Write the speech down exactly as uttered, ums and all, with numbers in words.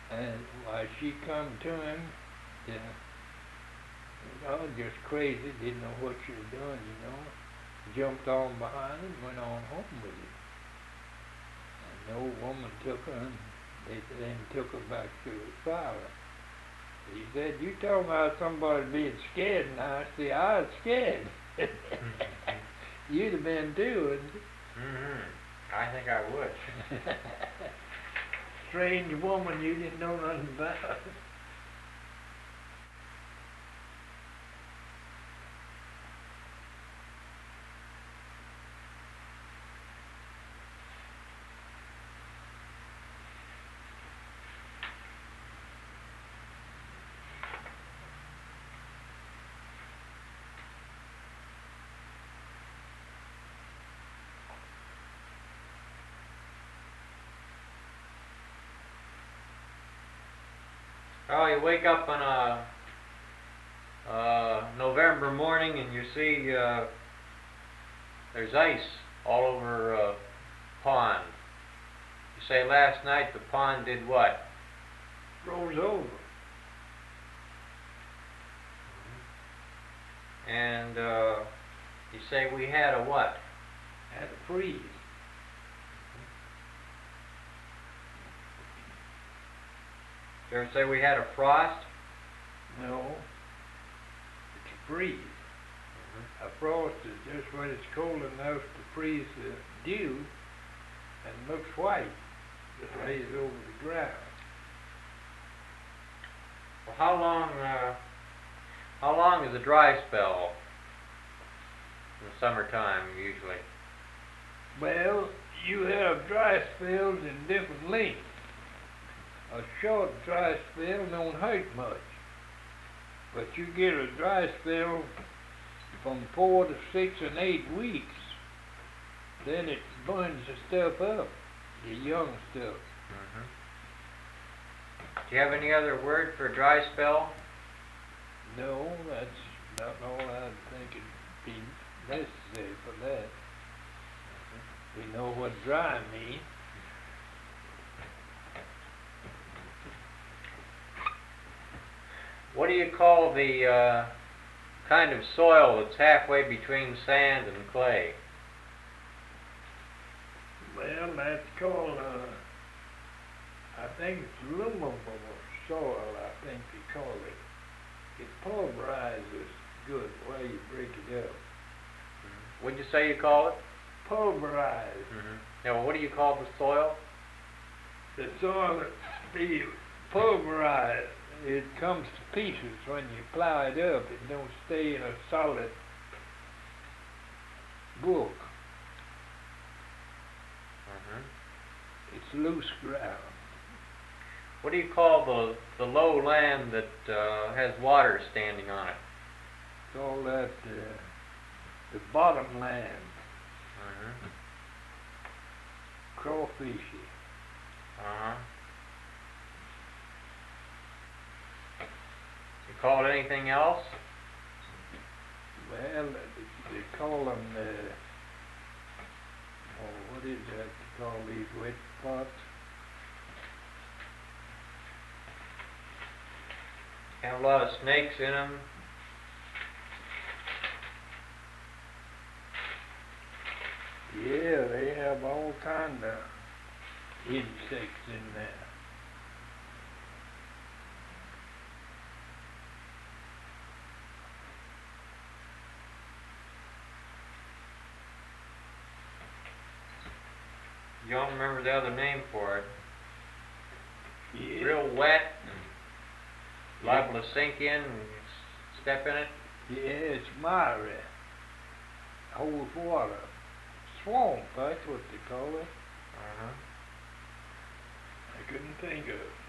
And why she come to him, yeah, I was just crazy, didn't know what she was doing, you know. Jumped on behind him, went on home with him. And the old woman took her and they then took her back to the father. He said, you talking about somebody being scared now. See, I was scared. You'd have been too, wouldn't you? Mm-hmm. I think I would. Strange woman you didn't know nothing about. Oh, you wake up on a uh, November morning and you see uh, there's ice all over a pond. You say last night the pond did what? Froze over. And uh, you say we had a what? Had to freeze. You ever say we had a frost? No. It's a freeze. Mm-hmm. A frost is just when it's cold enough to freeze the dew and looks white. It lays over the ground. Well, how long? Uh, how long is a dry spell in the summertime usually? Well, you have dry spells in different lengths. A short dry spell don't hurt much, but you get a dry spell from four to six and eight weeks, then it burns the stuff up, the young stuff. Mm-hmm. Do you have any other word for a dry spell? No, that's not all I think it'd be necessary for that. Mm-hmm. We know what dry means. What do you call the uh, kind of soil that's halfway between sand and clay? Well, that's called, uh, I think it's loamable soil, I think they call it. It pulverizes good while you break it up. Mm-hmm. What'd you say you call it? Pulverized. Mm-hmm. Now, what do you call the soil? The soil that be pulverized. It comes to pieces when you plow it up. It don't stay in a solid book. Mm-hmm. It's loose ground. What do you call the, the low land that uh, has water standing on it? Call that uh, the bottom land. Mm-hmm. Crawfishy. Uh-huh. You call it anything else? Well, they, they call them, uh, oh, what is that they call these wet spots? Have a lot of snakes in them. Yeah, they have all kind of insects in there. You don't remember the other name for it. Yeah. Real wet and liable to sink in and step in it. Yeah, it's miry. Holds water. Swamp, that's what they call it. Uh-huh. I couldn't think of it.